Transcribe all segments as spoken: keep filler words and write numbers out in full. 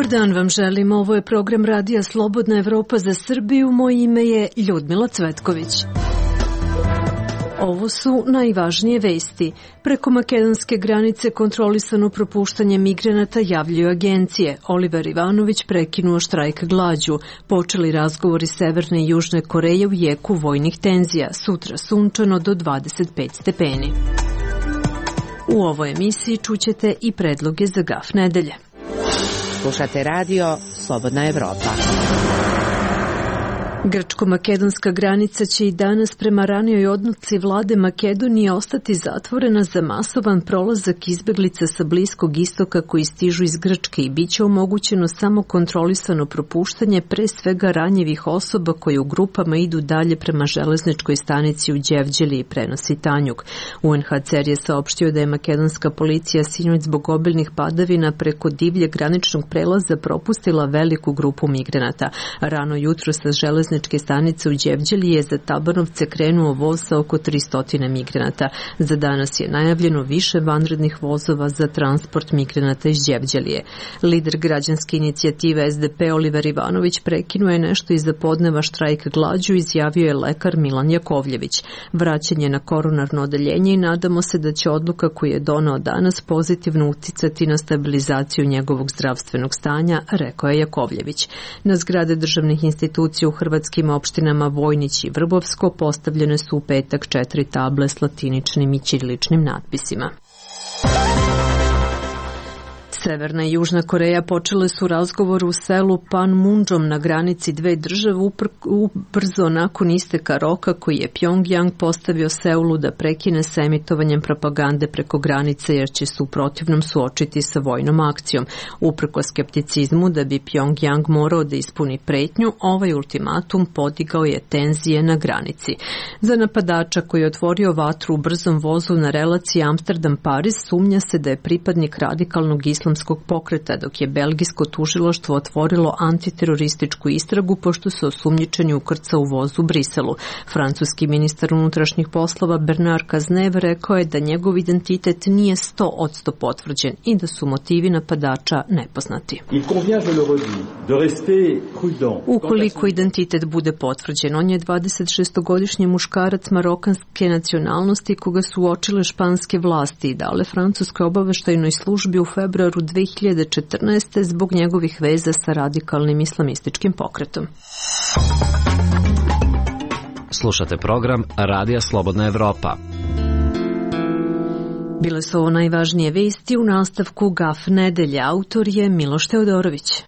dan vam želim, ovo je program Radija Slobodna Evropa za Srbiju, moje ime je Ljudmila Cvetković. Ovo su najvažnije vesti. Preko makedonske granice kontrolisano propuštanje migranata javljaju agencije. Oliver Ivanović prekinuo štrajk glađu. Počeli razgovori Severne i Južne Koreje u jeku vojnih tenzija. Sutra sunčano do dvadeset pet stepeni. U ovoj emisiji čućete i predloge za gaf nedelje. Slušate radio Slobodna Evropa. Grčko-makedonska granica će i danas prema ranijoj odluci vlade Makedonije ostati zatvorena za masovan prolazak izbeglica sa Bliskog istoka koji stižu iz Grčke i bit će omogućeno samo kontrolisano propuštanje pre svega ranjivih osoba koje u grupama idu dalje prema železničkoj stanici u Đevđeli i prenosi Tanjug. U en ha ce er je saopštio da je makedonska policija sinoć zbog obilnih padavina preko divljeg graničnog prelaza propustila veliku grupu migranata. Rano jutro sa železničke stanice u Đevđeli je za Tabanovce krenuo voz sa oko tristo migranata. Za danas je najavljeno više vanrednih vozova za transport migranata iz Đevđelije. Lider građanske inicijative es de pe Oliver Ivanović prekinuo je nešto iza podneva štrajk glađu, izjavio je lekar Milan Jakovljević. Vraćanje na koronarno odeljenje i nadamo se da će odluka koju je doneo danas pozitivno uticati na stabilizaciju njegovog zdravstvenog stanja, rekao je Jakovljević. Na zgrade državnih institucija u Hrvatskim opštinama Vojnić i Vrbovsko postavljene su u petak četiri table s latiničnim i ćiriličnim natpisima. Severna i Južna Koreja počele su razgovor u selu Panmunjom na granici dve države ubrzo nakon isteka roka koji je Pjongjang postavio Seulu da prekine sa emitovanjem propagande preko granice jer će se u protivnom suočiti sa vojnom akcijom. Uprkos skepticizmu da bi Pjongjang morao da ispuni pretnju, ovaj ultimatum podigao je tenzije na granici. Za napadača koji je otvorio vatru u brzom vozu na relaciji Amsterdam-Pariz sumnja se da je pripadnik radikalnog islamskog pokreta, dok je belgijsko tužilaštvo otvorilo antiterorističku istragu pošto se osumnjičeni ukrcao u vozu u Briselu. Francuski ministar unutrašnjih poslova Bernard Cazeneuve rekao je da njegov identitet nije sto posto potvrđen i da su motivi napadača nepoznati. Ukoliko identitet bude potvrđen, on je dvadesetšestogodišnji muškarac marokanske nacionalnosti koga su uočile španske vlasti i dale francuskoj obaveštajnoj službi u februaru dve hiljade četrnaeste. zbog njegovih veza sa radikalnim islamističkim pokretom. Slušate program Radija Slobodna Evropa. Bile su ovo najvažnije vesti u nastavku gaf nedelje. Autor je Miloš Teodorović.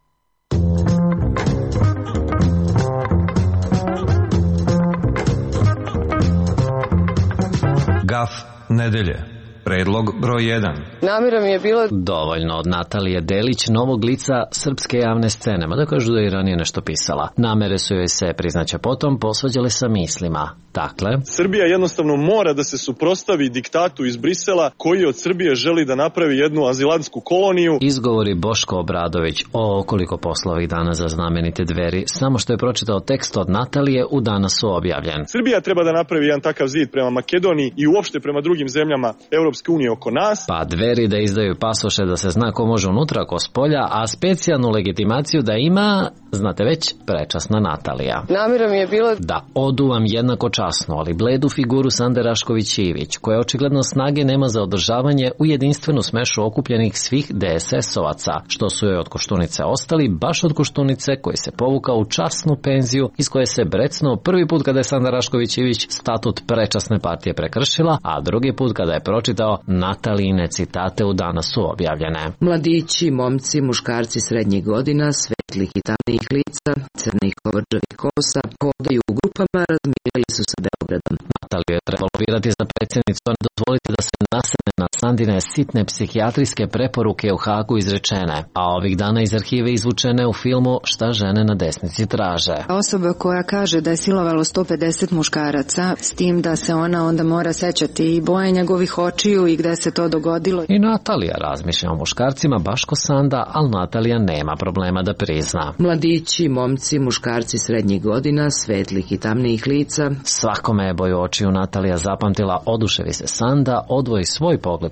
Gaf nedelje. Predlog broj jedan. Namjera mi je bila dovoljno od Natalije Delić, novog lica srpske javne scene, mada kažu da je ranije nešto pisala. Namere su joj se, priznaće potom, posvađale sa mislima. Dakle, Srbija jednostavno mora da se suprotstavi diktatu iz Brisela koji od Srbije želi da napravi jednu azilantsku koloniju. Izgovori Boško Obradović o koliko posla ovih dana za znamenite Dveri, samo što je pročitao tekst od Natalije u Danasu objavljen. Srbija treba da napravi jedan takav zid prema Makedoniji i uopšte prema drugim zemljama Europske unije oko nas. Pa Dveri da izdaju pasoše da se zna ko može unutra, ko spolja, a specijalnu legitimaciju da ima, znate već, prečasna Natalija. Namjera mi je bila da oduvam jednako časno, ali bledu figuru Sande Rašković-Ivić, koja očigledno snage nema za održavanje u jedinstvenu smešu okupljenih svih de es es-ovaca, što su joj od Koštunice ostali, baš od Koštunice koji se povukao u časnu penziju iz koje se brecnuo prvi put kada je Sanda Rašković-Ivić statut prečasne partije prekršila, a drugi put kada je pročitao Natalijine citate u Danasu objavljene. Mladići, momci, muškarci srednjih godina, svetlih i tamnijih lica, crnih kovrđavih kosa, hodaju u grupama, razmirili su sa Beogradom. Nataliju je trebalo birati za predsjednicu, a ne dozvoliti da se nasene na Sandine sitne psihijatrijske preporuke u Hagu izrečene, a ovih dana iz arhive izvučene u filmu Šta žene na desnici traže. Osoba koja kaže da je silovalo sto pedeset muškaraca, s tim da se ona onda mora sećati i boje njegovih očiju i gde se to dogodilo. I Natalija razmišlja o muškarcima baš ko Sanda, ali Natalija nema problema da prizna. Mladići, momci, muškarci srednjih godina, svetlih i tamnijih lica. Svakome je boju očiju Natalija zapamtila, oduševi se Sanda, odvoji svoj pogled od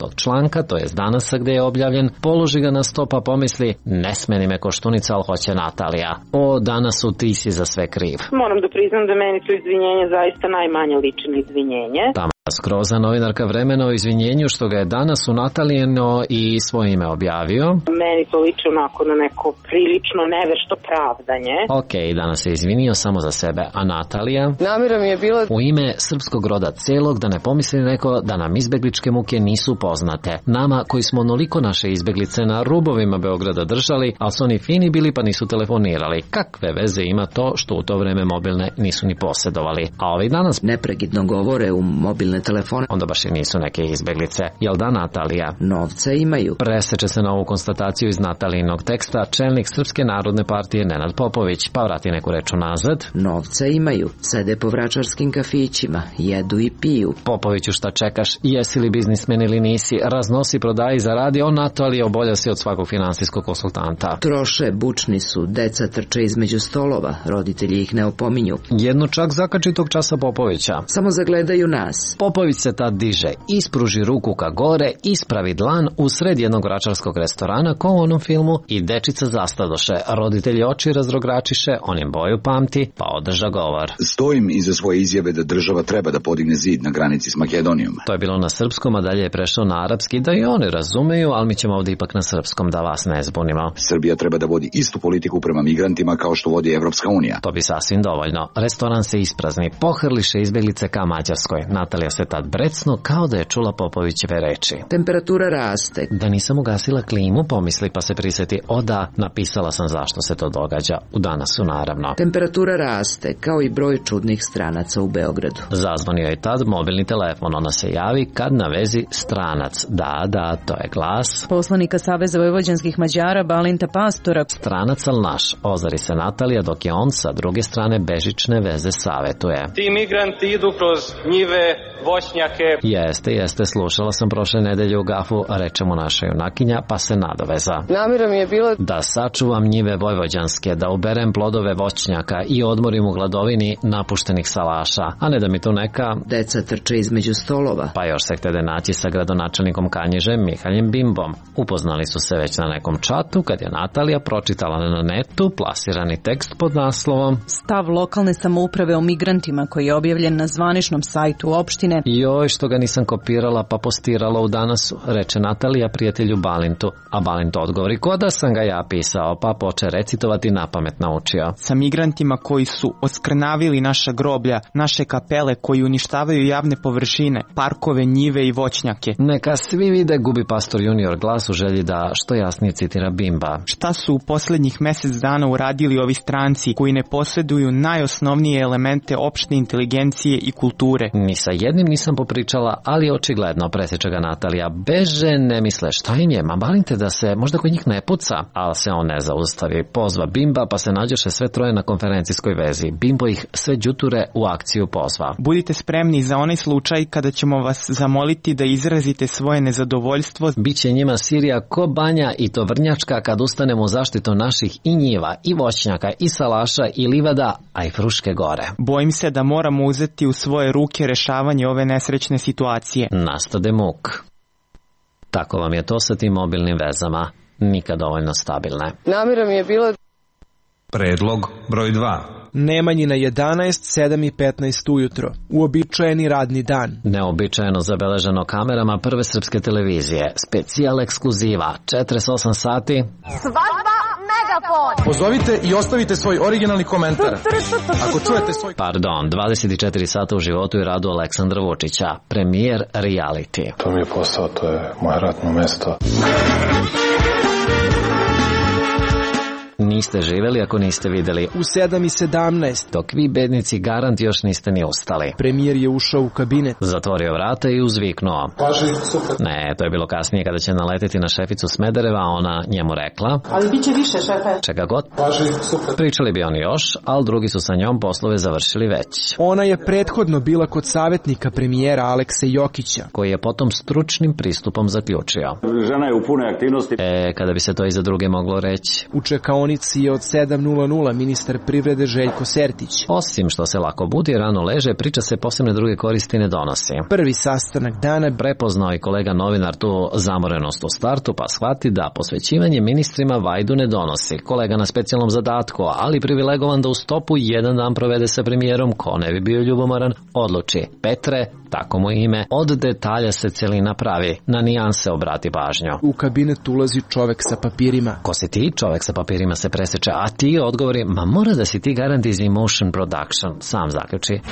jednog članka, to jest Danasa gde je objavljen, položi ga na sto pa pomisli, ne smeni me Koštunica, ali hoće Natalija. O, Danasu, ti si za sve kriv. Moram da priznam da meni to izvinjenje zaista najmanje liči na izvinjenje. Tama Skroza, novinarka Vremena, o izvinjenju što ga je danas u Natalijeno i svoje ime objavio. Meni to liči onako na neko prilično nevešto pravdanje. Ok, danas je izvinio samo za sebe, a Natalija? Namera mi je bila u ime srpskog roda celog, da ne pomisli neko da nam izbegličke muke nisu poznate. Nama koji smo onoliko naše izbeglice na rubovima Beograda držali, ali su oni fini bili pa nisu telefonirali. Kakve veze ima to što u to vreme mobilne nisu ni posjedovali? A ovi danas nepregidno govore u mobilne telefone. Onda baš i nisu neke izbeglice. Jel da, Natalija? Novca imaju. Preseče se na ovu konstataciju iz Natalijinog teksta čelnik Srpske narodne partije Nenad Popović, pa vrati neku reč nazad. Novca imaju. Sede po vračarskim kafićima, jedu i piju. Popoviću, šta čekaš? Jesi li biznismen ili nisi? Raznosi, prodaji, zaradi, on Natalija obolja si od svakog finansijskog konsultanta. Troše, bučni su, deca trče između stolova, roditelji ih ne opominju. Jednu čak zakači tog časa Popovića. Samo zagledaju nas. Popović se tad diže, ispruži ruku ka gore, ispravi dlan u sred jednog vračarskog restorana ko u onom filmu i dečica zastadoše. Roditelji oči razrogračiše, on im boju pamti, pa održa govor. Stojim iza svoje izjave da država treba da podigne zid na granici s Makedonijom. To je bilo na srpskom, a dalje je prešao na arapski, da i oni razumeju, ali mi ćemo ovdje ipak na srpskom da vas ne zbunimo. Srbija treba da vodi istu politiku prema migrantima kao što vodi Evropska unija. To bi sasvim dovoljno. Restoran se isprazni, pohrliše izbeglice ka Mađarskoj. Natalija se tad brecno kao da je čula Popovićeve reči. Temperatura raste. Da nisam ugasila klimu, pomisli pa se prisjeti, o da, napisala sam zašto se to događa. U Danasu naravno. Temperatura raste, kao i broj čudnih stranaca u Beogradu. Zazvonio je tad mobilni telefon, ona se javi kad na vezi stranac. Da, da, to je glas poslanika Saveza vojvođanskih Mađara Balinta Pastora. Stranac, al naš, ozari se Natalija, dok je on sa druge strane bežične veze savetuje. Ti migranti idu kroz njive, voćnjake. Jeste, jeste, slušala sam prošle nedelje u Gafu, reče mu naša junakinja, pa se nadoveza. Namera mi je bila da sačuvam njive vojvođanske, da uberem plodove voćnjaka i odmorim u gladovini napuštenih salaša, a ne da mi tu neka deca trče između stolova. Pa još se htede naći sa gradonačelnikom Kanjižem Mihaljem Bimbom. Upoznali su se već na nekom čatu kad je Natalija pročitala na netu plasirani tekst pod naslovom Stav lokalne samouprave o migrantima, koji je objavljen na zvaničnom sajtu opštine. Joj, što ga nisam kopirala pa postirala u Danasu, reče Natalija prijatelju Balintu, a Balint odgovori, ko da sam ga ja pisao, pa poče recitovati, napamet naučio. Sa migrantima koji su oskrnavili naša groblja, naše kapele, koji uništavaju javne površine, parkove, njive i voćnjake. Neka svi vide, gubi pastor junior glas u želji da što jasnije citira Bimba. Šta su u posljednjih mjesec dana uradili ovi stranci koji ne posjeduju najosnovnije elemente opšte inteligencije i kulture? Ni sa jednim nisam popričala, ali očigledno, presjeća ga Natalija. Beže, ne misle, šta im je, ma balinte da se možda kod njih ne puca, ali se on ne zaustavi. Pozva Bimba, pa se nađoše sve troje na konferencijskoj vezi. Bimbo ih sve đuture u akciju pozva. Budite spremni za onaj slučaj kada ćemo vas zamoliti da izrazite svoje nezadovoljstvo. Biće njima Sirija ko banja i to vrnjačka kad ustanemo u zaštitu naših i njiva, i voćnjaka, i salaša, i livada, a i Fruške gore. Bojim se da moramo uzeti u svoje ruke rešavanje ove nesrećne situacije. Nastade muk. Tako vam je to sa tim mobilnim vezama. Nikad dovoljno stabilne. Namera mi je bila predlog broj dva. Nemanjina jedanaest, sedam i petnaest ujutro. Uobičajeni radni dan. Neobičajeno zabeleženo kamerama Prve srpske televizije. Specijal ekskluziva. četrdeset osam sati. Svadba Megafon. Pozovite i ostavite svoj originalni komentar. Ako čujete svoj... Pardon, dvadeset četiri sata u životu i radu Aleksandra Vučića. Premijer reality. To mi je posao, to je moje radno mesto. Niste živeli ako niste videli. U sedam i sedamnaest. Dok vi bednici garant još niste ni ustali. Premijer je ušao u kabinet. Zatvorio vrata i uzviknuo. Paži, super. Ne, to je bilo kasnije kada će naleteti na šeficu Smedereva, ona njemu rekla. Ali bit će više, šefe. Čega god. Paži, super. Pričali bi oni još, ali drugi su sa njom poslove završili već. Ona je prethodno bila kod savjetnika premijera Alekse Jokića, koji je potom stručnim pristupom zaključio. Žena je u punoj aktivnosti. E, kada bi se to i za druge moglo reći. U čekaonici emisije od sedam nula nula ministar privrede Željko Sertić. Osim što se lako budi, rano leže, priča se posebne druge koristi ne donosi. Prvi sastanak dana prepoznao i kolega novinar tu zamorenost u startu, pa shvati da posvećivanje ministrima vajdu ne donosi. Kolega na specijalnom zadatku, ali privilegovan da u stopu jedan dan provede sa premijerom, ko ne bi bio ljubomoran, odluči: Petre, tako mu ime, od detalja se celina pravi, na nijanse obrati pažnju. U kabinet ulazi čovek sa papirima. Ko si ti? Čovek sa papirima se preseče, a ti odgovori: ma mora da si ti garant iz Emotion Production, sam zaključi.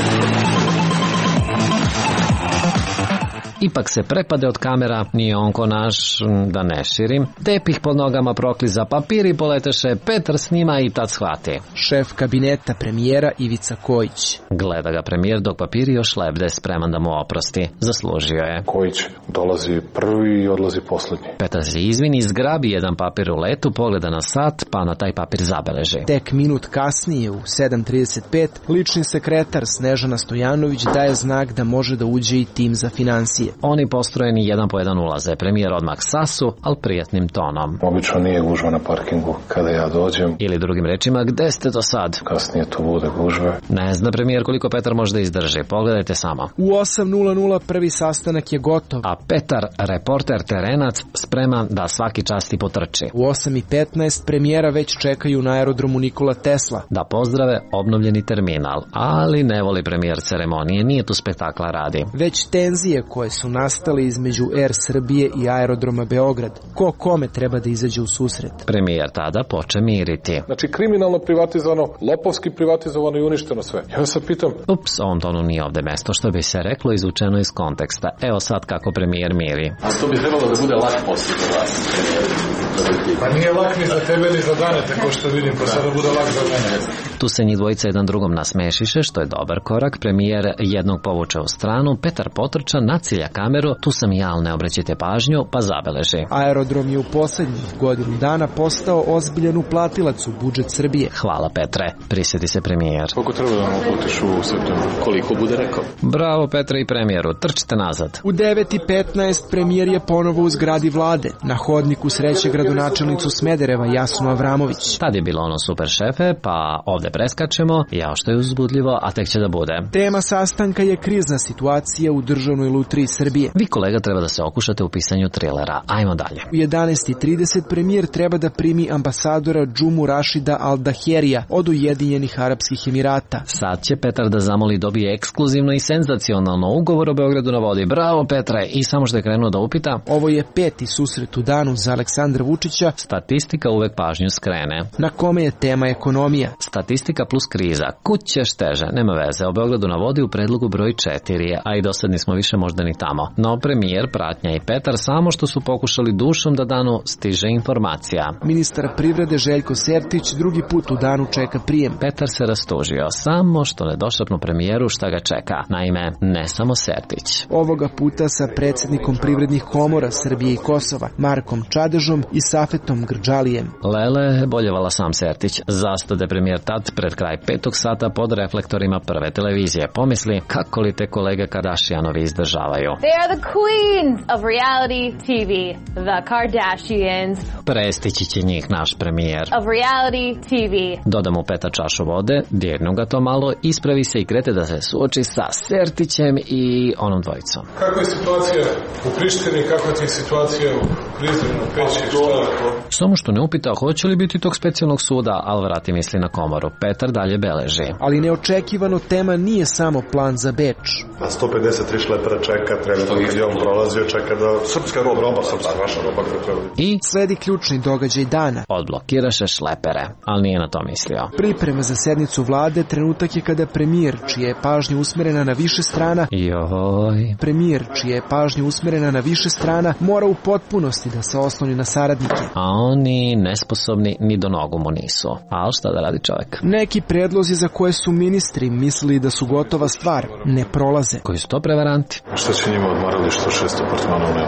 Ipak se prepade od kamera, nije on ko naš, da ne širim. Tepih pod nogama prokliza, papiri poleteše, Petar snima i tad shvati. Šef kabineta premijera Ivica Kojić. Gleda ga premijer dok papiri još lebde, spreman da mu oprosti. Zaslužio je. Kojić dolazi prvi i odlazi poslednji. Petar se izvini, zgrabi jedan papir u letu, pogleda na sat, pa na taj papir zabeleži. Tek minut kasnije, u sedam trideset pet, lični sekretar Snežana Stojanović daje znak da može da uđe i tim za finansije. Oni postrojeni jedan po jedan ulaze. Premijer odmah sasu, ali prijatnim tonom. Obično nije gužva na parkingu kada ja dođem. Ili drugim rečima, gde ste do sad? Kasnije to bude gužve. Ne zna premijer koliko Petar može da izdrži. Pogledajte samo. U osam nula nula prvi sastanak je gotov. A Petar, reporter terenac, spreman da svaki čas ti potrči. U osam i petnaest premijera već čekaju na aerodromu Nikola Tesla. Da pozdrave obnovljeni terminal. Ali ne voli premijer ceremonije, nije tu spektakla radi. Već tenzije koje su nastali između Er Srbije i aerodroma Beograd. Ko kome treba da izađe u susret? Premijer tada poče miriti. Znači kriminalno privatizovano, lopovski privatizovano i uništeno sve. Ja se pitam... Ups, on tonu nije ovde mesto, što bi se reklo izvučeno iz konteksta. Evo sad kako premijer miri. A to bi trebalo da bude lak posao za vas, premijer. Pa nije lak ni za tebe ni za dane, tako što vidim, pa sada bude lak za mene. Tu se njih dvojica jedan drugom nasmešiše, što je dobar korak. Premijer jednog povuče u stranu, Petar potrča, nacilja kameru, tu sam ja, ali ne obraćajte pažnju, pa zabeleži. Aerodrom je u poslednjih godinu dana postao ozbiljan uplatilac u budžet Srbije. Hvala Petre, prisjeti se premijer. Koliko treba da mu uputiš u septembru? Koliko bude rekao? Bravo Petre i premijeru, trčite nazad. U devet i petnaest premijer je ponovo u zgradi vlade. Na hodniku sreće gradonačelnicu Smedereva Jasnu Avramović. Tad je bilo ono super šefe, pa ovde preskačemo, jao što je uzbudljivo, a tek će da bude. Tema sastanka je krizna situacija u državnoj lutriji Srbije. Vi kolega treba da se okušate u pisanju trilera. Ajmo dalje. U jedanaest i trideset premijer treba da primi ambasadora Džumu Rašida Al-Daherija od Ujedinjenih Arapskih Emirata. Sad će Petar da zamoli dobije ekskluzivno i senzacionalno ugovor o Beogradu na vodi. Bravo Petre! I samo što je krenuo da upita. Ovo je peti susret u danu za Aleksandra Vučića. Statistika uvek pažnju skrene. Na kome je tema ekonomija. Statistika plus kriza. Kud ćeš teže? Nema veze. O Beogradu na vodi u predlogu broj četiri, a i do sad nismo više možda ni tamo. No premijer, pratnja i Petar samo što su pokušali dušom da danu stiže informacija. Ministar privrede Željko Sertić drugi put u danu čeka prijem. Petar se rastužio, samo što ne došapnu premijeru šta ga čeka. Naime, ne samo Sertić. Ovoga puta sa predsjednikom privrednih komora Srbije i Kosova, Markom Čadežom i Safetom Grđalijem. Lele, boljevala sam Sertić. Zastade premijer tad pred kraj petog sata pod reflektorima prve televizije. Pomisli kako li te kolege Kardashianovi izdržavaju. They are the queens of reality T V, the Kardashians. Prestići će njih naš premijer. Of reality T V. Doda mu Petar čašu vode, dirnu ga to malo, ispravi se i krete da se suoči sa Sertićem i onom dvojicom. Kakva je situacija u Prištini, kakva je situacija u Prizrenu, Peći, šta? Samo što ne upita hoće li biti tog specijalnog suda, ali vrati misli na komoru. Petar dalje beleži. Ali neočekivano tema nije samo plan za Beč. A sto pedeset tri šlepera čeka, trenutno kad je on prolazio, čeka da srpska roba, roba srpska, naša roba koja treba. I sledi ključni događaj dana. Odblokiraše šlepere, ali nije na to mislio. Priprema za sednicu vlade trenutak je kada premijer, čija je pažnja usmerena na više strana, Joj. premijer, čija je pažnja usmerena na više strana, mora u potpunosti da se osloni na saradnike. A oni nesposobni ni do nogu mu nisu. Ali šta da radi čovjek? Neki predlozi za koje su ministri mislili da su gotova stvar, ne prolaze. Koji su to prevaranti? Šta će njima odmarali što šest apartmana u nemu?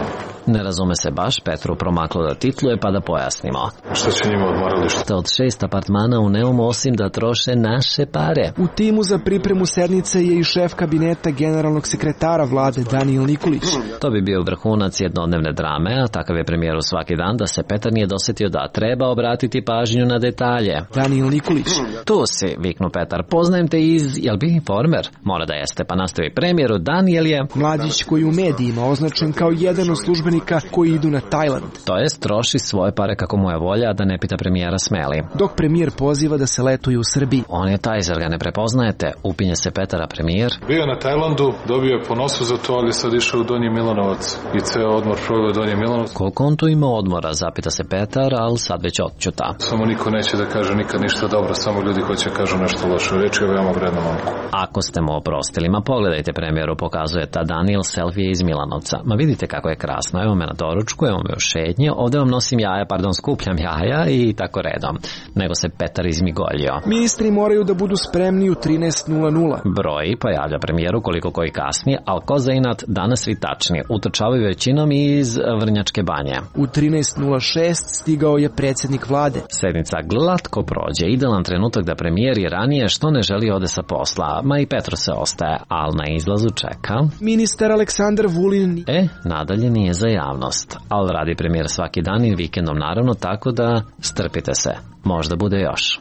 Ne razume se baš, Petru promaklo da titluje pa da pojasnimo. Šta će njima odmaralište? Od šest apartmana u Neumu osim da troše naše pare. U timu za pripremu sednice je i šef kabineta generalnog sekretara vlade Danijel Nikolić. To bi bio vrhunac jednodnevne drame, a takav je premijeru svaki dan da se Petar nije dosjetio da treba obratiti pažnju na detalje. Danijel Nikolić. Tu si, viknu Petar, poznajem te iz, jel bi informer? Mora da jeste, pa nastavi premijeru, Danijel je... Mladić koji u medijima označen kao jedan od službenika koji idu na Tajland. To jest, troši svoje pare kako mu je volja, da ne pita premijera smeli. Dok premijer poziva da se letuje u Srbiji. On je taj, zar ga ne prepoznajete? Upinje se Petara premijer. Bio na Tajlandu, dobio je po nosu za to, ali sad išao u Donji Milanovac i ceo odmor proveo Donji Milanovac. Koliko on tu ima odmora, zapita se Petar, ali sad već odćuta. Samo niko neće da kaže nikad ništa dobro, samo ljudi hoće kažu nešto loše. Reč je veoma vredna momku. Ako ste mu oprostili, ma pogledajte premijeru, pokazuje ta Daniel selfie iz Milanovca. Ma vidite kako je krasno, evo me na doručku, evo me u šetnji, ovdje vam nosim jaja, pardon, skupljam jaja i tako redom. Nego se Petar izmigoljio. Ministri moraju da budu spremni u trinaest nula nula. Broji, pa javlja premijeru koliko koji kasni, ali ko za inat danas svi tačni. Utrčavaju većinom iz Vrnjačke banje. U trinaest nula šest stigao je predsjednik vlade. Sednica glatko prođe, idealan trenutak da premijer i ranije što ne želi ode sa posla, ma i Petro se ostaje, ali na izlazu čeka ministar Aleksandar Vulin. E, nadalje nije za javnost, ali radi premijer svaki dan i vikendom naravno, tako da strpite se, možda bude još.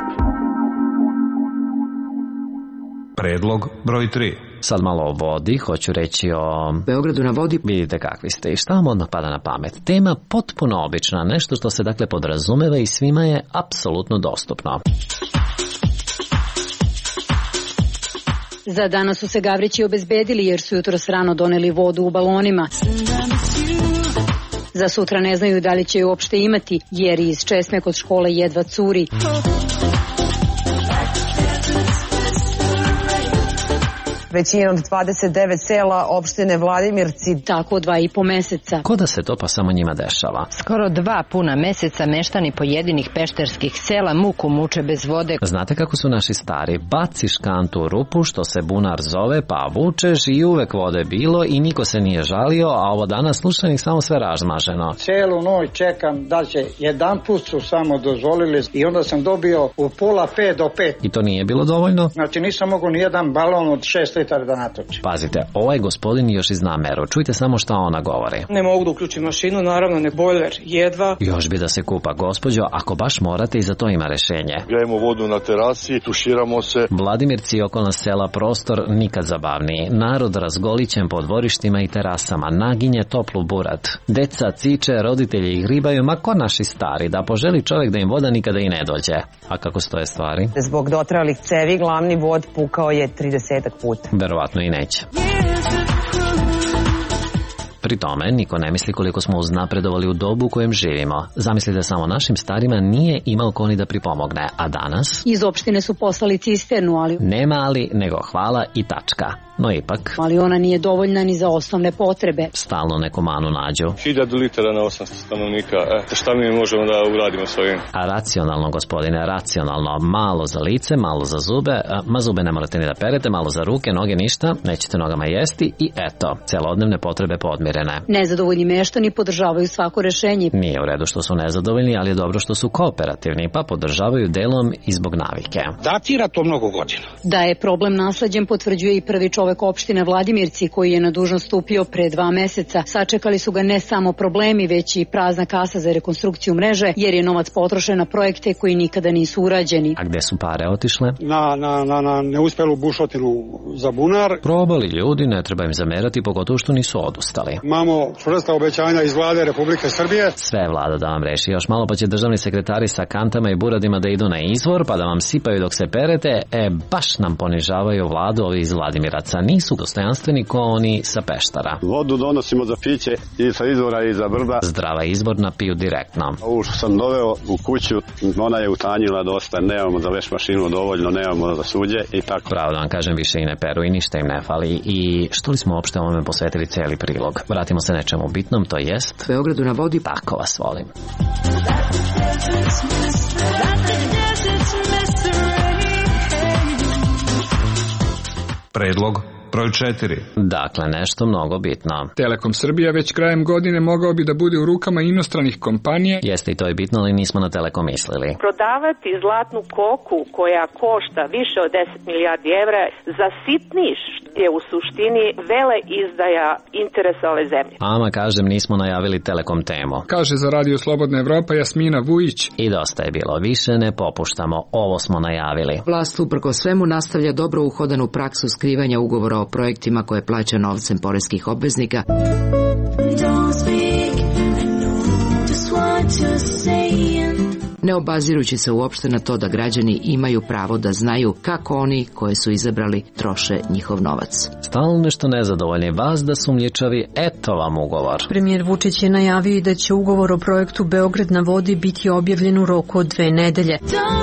Predlog broj tri. Sad malo o vodi, hoću reći o... Beogradu na vodi. Vidite kakvi ste i šta vam odmah pada na pamet. Tema potpuno obična, nešto što se dakle podrazumeva i svima je apsolutno dostupno. Za danas su se Gavrići obezbedili jer su jutros rano doneli vodu u balonima. Za sutra ne znaju da li će je uopšte imati jer iz česme kod škole jedva curi. Većina od dvadeset devet sela opštine Vladimirci. Tako dva i po meseca. Ko da se to pa samo njima dešava? Skoro dva puna meseca meštani pojedinih pešterskih sela muku muče bez vode. Znate kako su naši stari? Baciš kantu u rupu što se bunar zove, pa vučeš i uvek vode bilo i niko se nije žalio, a ovo danas slušanih samo sve razmaženo. Celu noć čekam da će, jedan put su samo dozvolili i onda sam dobio u pola pet do pet. I to nije bilo dovoljno? Znači nisam mogu ni jedan balon od šest litara da natočim. Pazite, ovaj gospodin još i zna meru. Čujte samo šta ona govori. Ne mogu da uključim mašinu, naravno ne bojler, jedva. Još bi da se kupa, gospođo, ako baš morate i za to ima rešenje. Grejemo vodu na terasi, tuširamo se. Vladimirci i okolna sela prostor nikad zabavniji. Narod razgolićen po dvorištima i terasama, naginje toplu burat. Deca ciče, roditelji ih ribaju, ma ko naši stari, da poželi čovjek da im voda nikada i ne dođe. A kako stoje stvari? Zbog dotralih cevi glavni vod pukao je tridesetak puta. Verovatno i neće. Pri tome, niko ne misli koliko smo uznapredovali u dobu u kojem živimo. Zamislite samo, našim starima nije imao ko ni da pripomogne, a danas? Iz opštine su poslali cisternu, ali... Nema ali, nego hvala i tačka. No ipak... Ali ona nije dovoljna ni za osnovne potrebe. Stalno neku manu nađu. Hiljadu litara na osamsto stanovnika. E, šta mi možemo da uradimo s ovim? A racionalno, gospodine, racionalno. Malo za lice, malo za zube. Ma zube ne morate ni da perete, malo za ruke, noge ništa. Nećete nogama jesti i eto, celodnevne potrebe podmirene. Nezadovoljni meštani podržavaju svako rešenje. Nije u redu što su nezadovoljni, ali je dobro što su kooperativni, pa podržavaju delom i zbog navike. Datira to mnogo godina. Da je problem nasleđen potvrđuje i prvi čovek opštine Vladimirci koji je na dužnost stupio pre dva meseca. Sačekali su ga ne samo problemi, već i prazna kasa za rekonstrukciju mreže, jer je novac potrošen na projekte koji nikada nisu urađeni. A gde su pare otišle? Na, na, na, na neuspelu bušotinu za bunar. Probali ljudi, ne treba im zamerati, pogotovo što nisu odustali. Imamo čvrsta obećanja iz vlade Republike Srbije. Sve vlada da vam reši. Još malo pa će državni sekretari sa kantama i buradima da idu na izvor, pa da vam sipaju dok se perete. E, baš nam ponižavaju vladu ovi iz Vladimiraca. Nisu dostojanstveni ko oni sa Peštara. Vodu donosimo za piće i sa izvora i za brda. Zdrava izvorna piju direktno. Ovu što sam doveo u kuću, ona je utanjila dosta, nemamo za veš mašinu dovoljno, nemamo za suđe i tako. Pravo da vam kažem, više i ne peru i ništa im ne fali. I što li smo uopšte ovome posvetili cijeli prilog? Vratimo se nečemu bitnom, to jest Beogradu na vodi. Tako vas volim. Predlog broj četiri. Dakle, nešto mnogo bitno. Telekom Srbija već krajem godine mogao bi da bude u rukama inostranih kompanija. Jeste i to je bitno, ali nismo na Telekom mislili. Prodavati zlatnu koku koja košta više od deset milijardi evra za sitniš je u suštini vele izdaja interesa ove zemlje. Ama, kažem, nismo najavili Telekom temu. Kaže za Radio Slobodna Evropa Jasmina Vujić. I dosta je bilo, više ne popuštamo, ovo smo najavili. Vlast uprko svemu nastavlja dobro uhodanu praksu skrivanja ugovora o projektima koje plaća novcem poreskih obveznika. Ne obazirući se uopšte na to da građani imaju pravo da znaju kako oni koje su izabrali troše njihov novac. Stalno nešto nezadovoljni vas da sumnjičavi, eto vam ugovor. Premijer Vučić je najavio i da će ugovor o projektu Beograd na vodi biti objavljen u roku od dve nedelje.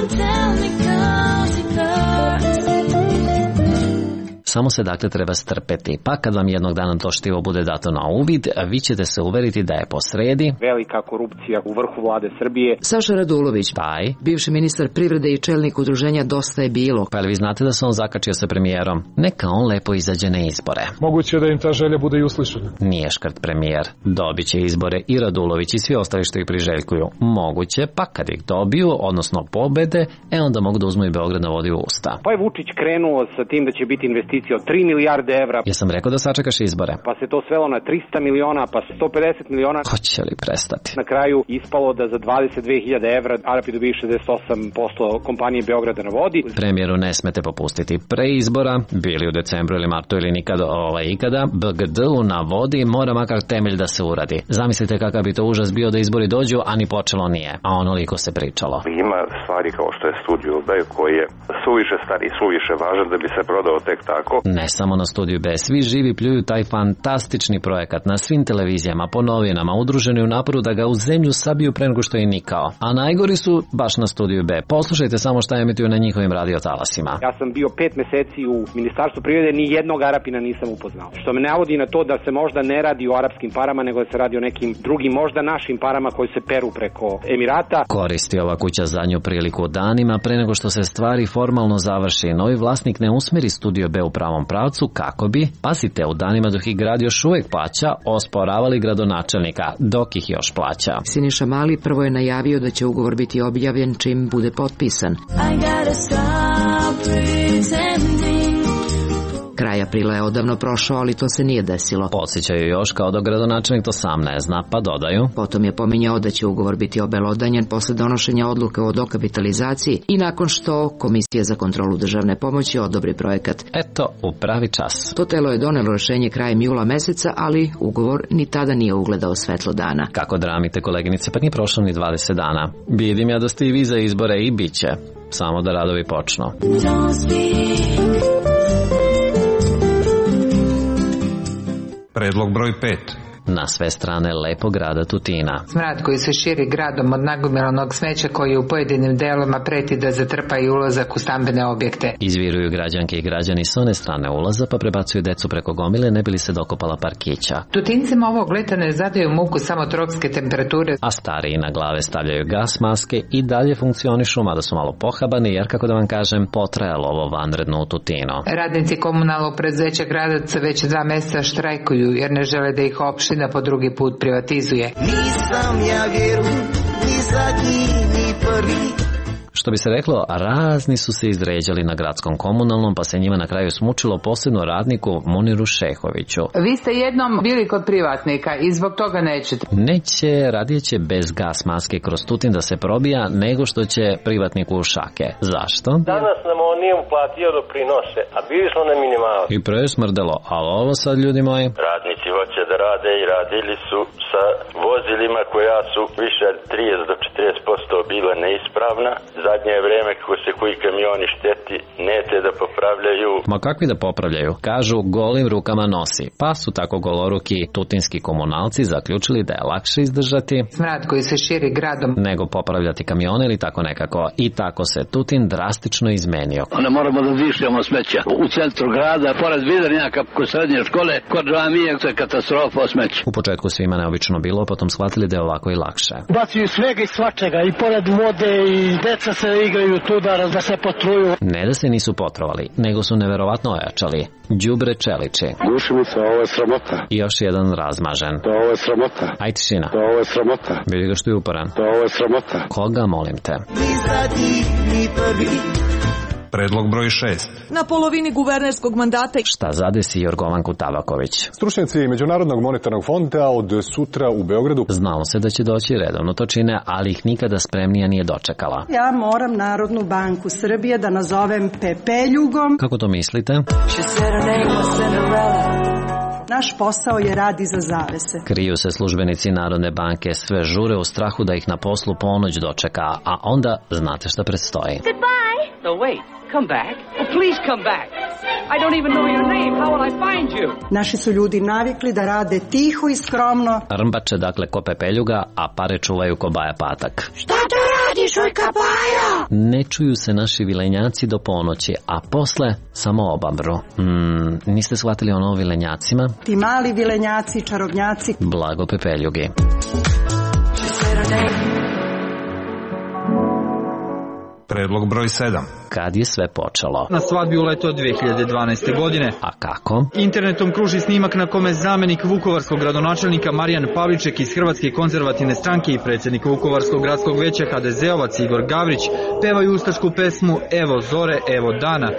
Samo se dakle treba strpeti, pa kad vam jednog dana to štivo bude dato na uvid, vi ćete se uveriti da je posredi velika korupcija u vrhu vlade Srbije. Saša Radulović, taj, bivši ministar privrede i čelnik udruženja Dosta je bilo. Pa li vi znate da se on zakačio sa premijerom? Neka on lepo izađe na izbore. Moguće da im ta želja bude i uslišena. Nije škrt premijer. Dobit će izbore i Radulović i svi ostali što ih priželjkuju. Moguće, pa kad ih dobiju, odnosno pobede, e onda mogu da uzmu i Beograd na vodi u usta. Pa je Vučić krenuo sa tim da će biti investicija od tri milijarde evra. Ja sam rekao da sačekaš izbore. Pa se to svelo na trista miliona, pa sto pedeset miliona. Hoće li prestati? Na kraju ispalo da za dvadeset dve hiljade evra Arapi dobiju šezdeset osam posto kompanije Beograda na vodi. Premijeru ne smete popustiti. Pre izbora, bili u decembru ili martu ili nikada ovaj ikada, B G D-u na vodi mora makar temelj da se uradi. Zamislite kakav bi to užas bio da izbori dođu, a ni počelo nije. A onoliko se pričalo. Ima stvari kao što je Studio B koji je suviše stari i suviše važan da bi se prodao tek tako. Ne samo na Studiju B, svi živi pljuju taj fantastični projekat na svim televizijama, po novinama, udruženi u naporu da ga u zemlju sabiju pre nego što je nikao. A najgori su baš na Studiju B. Poslušajte samo šta emituju na njihovim radiotalasima. Ja sam bio pet meseci u Ministarstvu privrede, ni jednog Arapina nisam upoznao. Što me navodi na to da se možda ne radi o arapskim parama, nego da se radi o nekim drugim, možda našim parama koji se peru preko Emirata. Koristi ova kuća zadnju priliku danima pre nego što se stvari formalno završi. Novi vlasnik ne usmeri Studio B u pravom pravcu kako bi, pazite, u danima dok ih grad još uvek plaća, osporavali gradonačelnika dok ih još plaća. Siniša Mali prvo je najavio da će ugovor biti objavljen čim bude potpisan. Kraj aprila je odavno prošao, ali to se nije desilo. Podsjećaju još kao da gradonačelnik to sam ne zna, pa dodaju. Potom je pominjao da će ugovor biti obelodanjen posle donošenja odluke o dokapitalizaciji i nakon što Komisija za kontrolu državne pomoći odobri projekat. Eto, u pravi čas. To telo je donelo rešenje krajem jula meseca, ali ugovor ni tada nije ugledao svetlo dana. Kako dramite, koleginice, pa nije prošlo ni dvadeset dana. Vidim ja da ste i vi za izbore i bit će. Samo da radovi počnu. Predlog broj pet. Na sve strane lepog grada Tutina. Smrad koji se širi gradom od nagomilanog smeća koji u pojedinim delovima preti da zatrpa i ulazak u stambene objekte. Izviruju građanke i građani s one strane ulaza pa prebacuju decu preko gomile ne bi li se dokopala parkića. Tutincima ovog leta ne zadaju muku samo tropske temperature, a stariji na glave stavljaju gas maske i dalje funkcionišu, mada su malo pohabani jer, kako da vam kažem, potrajalo ovo vanredno u Tutinu. Radnici komunalnog preduzeća Gradac već dva meseca štrajkuju jer ne žele da ih opština po drugi put privatizuje. Nisam ja vjeru, ni zadnji, ni prvi. Što bi se reklo, razni su se izređali na gradskom komunalnom, pa se njima na kraju smučilo posebno radniku Muniru Šehoviću. Vi ste jednom bili kod privatnika i zbog toga nećete. Neće, radije će bez gas maske kroz Tutin da se probija, nego što će privatniku u šake. Zašto? Danas nam on nije uplatio doprinose, a bili smo na minimalu. I presmrdelo, ali ovo sad, ljudi moji? Radnici hoće da rade i radili su sa vozilima koja su više trideset do četrdeset posto bila neispravna. Zadnje vreme kako se koji kamioni šteti, nete da popravljaju. Ma kakvi da popravljaju? Kažu, golim rukama nosi. Pa su tako goloruki tutinski komunalci zaključili da je lakše izdržati smrad koji se širi gradom nego popravljati kamione ili tako nekako. I tako se Tutin drastično izmenio. Ne moramo da dišemo smeća u centru grada, pored vidarnjaka kod srednje škole, kod džamije, to je katastrofa, smeće. U početku svima neobično bilo, potom shvatili da je ovako i lakše. Bacaju svega i svačega, i pored vode, i deca se igraju tu da, da se potruju. Ne da se nisu potrovali, nego su neverovatno ojačali. Đubre čeliči. Gušimica, ovo je sramota. I još jedan razmažen. To ovo je sramota. Aj tišina. To ovo je sramota. Vidi ga što je uporan. To ovo je sramota. Koga, molim te? Ni zadnji, ni prvi. Predlog broj šest. Na polovini guvernerskog mandata. Šta zadesi Jorgovanku Tabaković? Stručnjaci Međunarodnog monetarnog fonda od sutra u Beogradu. Znalo se da će doći, redovno to čine, ali ih nikada spremnija nije dočekala. Ja moram Narodnu banku Srbije da nazovem pepeljugom. Kako to mislite? Naš posao je rad iza zavese. Kriju se službenici Narodne banke, sve žure u strahu da ih na poslu ponoć dočeka, a onda znate šta predstoji. Goodbye. No, wait. Come back. Oh, please come back. I don't even know your name. How will I find you? Naši su ljudi navikli da rade tiho i skromno. Rmbače dakle ko pepeljuga, a pare čuvaju ko Baja Patak. Šta to radiš, ojka Baja? Ne čuju se naši vilenjaci do ponoći, a posle samo obamru. Mm, niste shvatili ono o vilenjacima? Ti mali vilenjaci, čarobnjaci. Blago pepeljugi. Predlog broj sedam. Kad je sve počelo? Na svadbi uleteo dve hiljade dvanaeste. godine. A kako? Internetom kruži snimak na kome zamenik vukovarskog gradonačelnika Marijan Pavliček iz Hrvatske konzervativne stranke i predsjednik Vukovarskog gradskog veća ha de zeovac Igor Gavrić pevaju ustašku pesmu Evo zore, evo dana.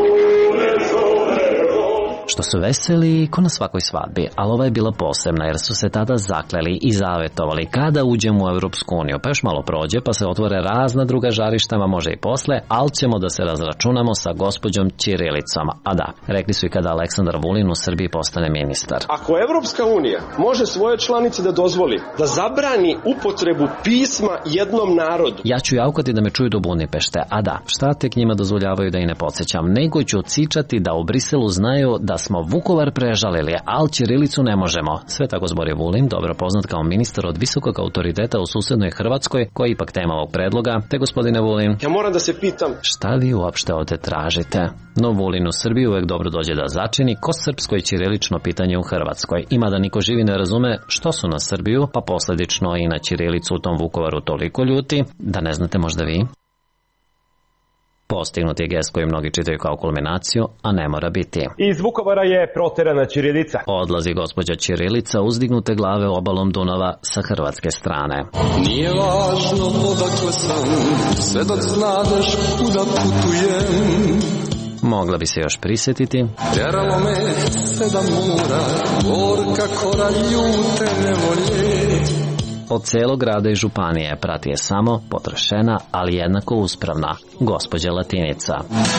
Što su veseli ko na svakoj svadbi, ali ova je bila posebna jer su se tada zakleli i zavetovali kada uđemo u Europsku uniju, pa još malo prođe pa se otvore razna druga žarištama, može i posle, ali ćemo da se razračunamo sa gospođom Ćirilicom. A da, rekli su i kada Aleksandar Vulin u Srbiji postane ministar. Ako Evropska unija može svoje članice da dozvoli da zabrani upotrebu pisma jednom narodu. Ja ću jaukati da me čuju do Budimpešte, a da, šta tek njima dozvoljavaju da i ne podsjećam, nego ću cičati da u Briselu znaju da smo Vukovar prežalili, ali ćirilicu ne možemo. Sve tako zbori Vulin, dobro poznat kao ministar od visokog autoriteta u susednoj Hrvatskoj, koji je ipak tema ovog predloga, te gospodine Vulin. Ja moram da se pitam. Šta vi uopšte ovde tražite? No Vulin u Srbiji uvek dobro dođe da začini ko srpsko i ćirilično pitanje u Hrvatskoj. Ima da niko živi ne razume što su na Srbiju, pa posledično i na ćirilicu u tom Vukovaru toliko ljuti, da ne znate možda vi? Postignut je gest koji mnogi čitaju kao kulminaciju, a ne mora biti. Iz Vukovara je proterana ćirilica. Odlazi gospođa Ćirilica uzdignute glave obalom Dunava sa hrvatske strane. Nije važno odakle sam, sve dok znadeš kuda putujem. Mogla bi se još prisjetiti. Tjeralo me sedam mora, gorka kora ljute nevolje. Od celog grada i županije prati je samo potrošena, ali jednako uspravna gospođa Latinica.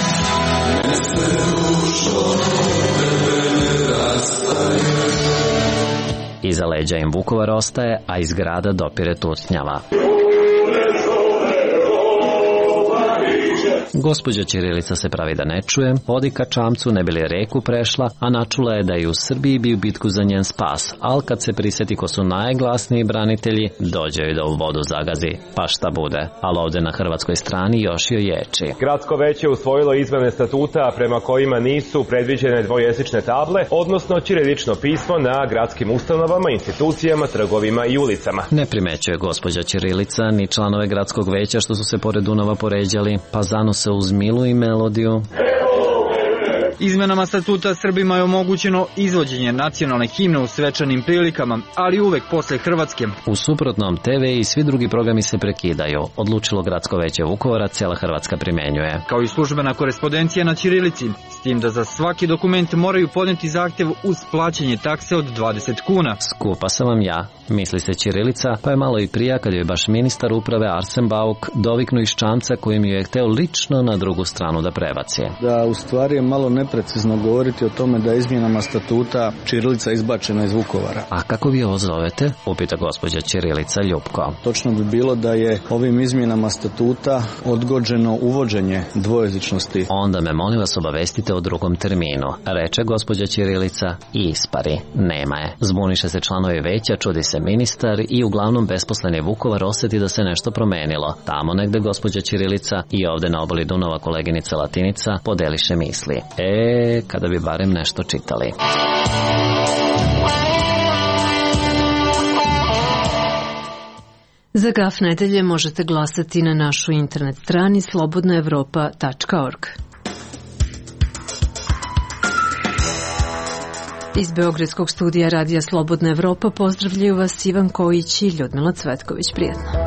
Iza leđa im Vukovar ostaje, a iz grada dopire tutnjava. Gospođa Ćirilica se pravi da ne čuje, odi ka čamcu ne bi li reku prešla, a načula je da i u Srbiji bi u bitku za njen spas, al kad se prisjeti ko su najglasniji branitelji, dođe joj da u vodu zagazi, pa šta bude, ali ovde na hrvatskoj strani još joj ječi. Gradsko veće usvojilo izmene statuta prema kojima nisu predviđene dvojezične table, odnosno ćirilično pismo na gradskim ustanovama, institucijama, trgovima i ulicama. Ne primećuje gospođa Ćirilica ni članove gradskog veća što su se pored Dunava poređali, pa zanose uz milu i melodiju. Izmenama statuta Srbima je omogućeno izvođenje nacionalne himne u svečanim prilikama, ali uvek posle Hrvatske. U suprotnom, te ve i svi drugi programi se prekidaju. Odlučilo gradsko veće Vukovara, cijela Hrvatska primenjuje. Kao i službena korespondencija na ćirilici, s tim da za svaki dokument moraju podneti zahtjev uz plaćanje takse od dvadeset kuna. Skupa sam vam ja, misli se Ćirilica, pa je malo i prija kad je baš ministar uprave Arsen Bauk doviknu iz čamca kojim ju je hteo lično na drugu stranu da prebaci. Da, u stvari je malo neprecizno govoriti o tome da je izmjenama statuta ćirilica izbačena iz Vukovara. A kako vi ovo zovete? Upita gospođa Ćirilica ljubko. Točno bi bilo da je ovim izmjenama statuta odgođeno uvođenje dvojezičnosti. Onda me molim vas obavestite o drugom terminu, reče gospođa Ćirilica i ispari. Nema je. Zbuniše se članovi veća, čudi se ministar i uglavnom besposleni Vukovar osjeti da se nešto promenilo. Tamo negde gospođa Ćirilica i ovde na obali Dunava koleginica Latinica podeliše misli. E, kada bi barem nešto čitali. Za Graf nedelje možete glasati na našoj internet strani slobodna evropa tačka org. Iz Beogradskog studija Radija Slobodna Evropa pozdravljaju vas Ivan Kojić i Ljudmila Cvetković. Prijetno.